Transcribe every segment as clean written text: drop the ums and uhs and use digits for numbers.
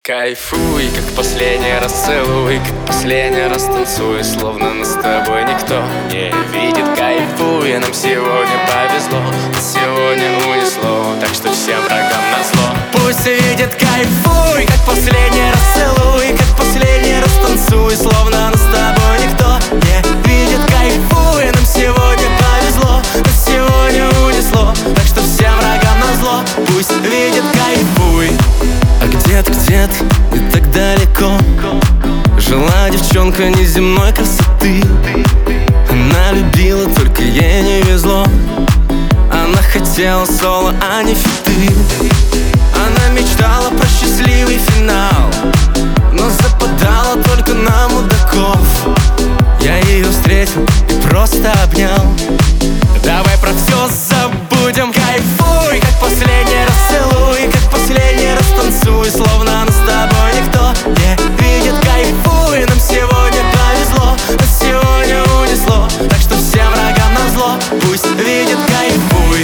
Кайфуй, как последний раз целуй, как последний раз танцуй, словно нас с тобой никто не видит. Кайфуй, нам сегодня повезло, нас сегодня унесло, так что всем врагам назло. Пусть видит, кайфуй, как последний раз целуй, как последний раз танцуй, словно нас с тобой никто не видит. Кайфуй, нам сегодня повезло, нас сегодня унесло, так что всем врагам назло. Пусть видит, кайфуй. А где-то, не так далеко жила девчонка неземной красоты. Она любила, только ей не везло. Она хотела соло, а не фиты. Она мечтала про счастливый финал, но западала только на мудаков. Я ее встретил и просто обнял. Давай про все забудем. Кайфуй, как последний раз целуй, как последний раз танцуй, словно нас с тобой никто не видит. Кайфуй, нам сегодня повезло, нас сегодня унесло, так что всем врагам назло. Пусть видит, кайфуй.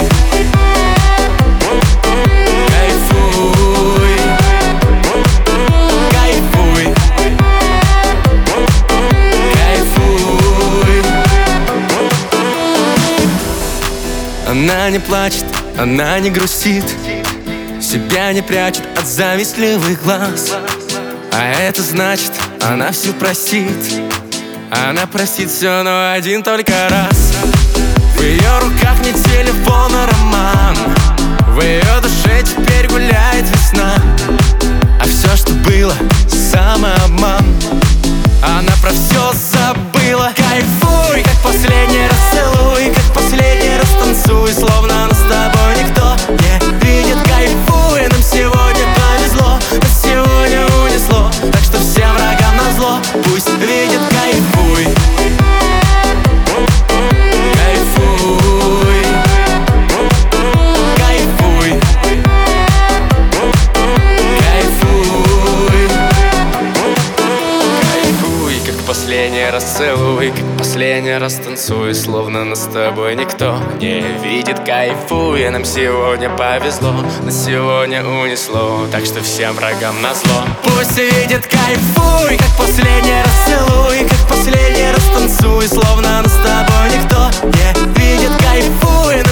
Кайфуй. Кайфуй. Кайфуй. Она не плачет, она не грустит, себя не прячет от завистливых глаз. А это значит, она все простит. Она простит все, но один только раз. В ее руках не телефон, а роман. В ее душе теперь гуляет весна. А все, что было, самообман. Она про все забыла. Кайфуй, как последний раз целуй, как последний раз танцуй, словно нас с тобой никто не видит. Кайфуй, нам сегодня повезло, нас сегодня унесло, так что всем врагам назло. Пусть видит, кайфуй. Кайфуй. Кайфуй. Кайфуй. Кайфуй, как последний раз целуй, как последний раз танцуй, словно нас с тобой никто не видит. Кайфуй, нам сегодня повезло, нас сегодня унесло, так что всем врагам назло. Пусть видит, кайфуй, как последний раз целуй, как последний раз танцуй, словно нас с тобой никто не видит. Кайфуй.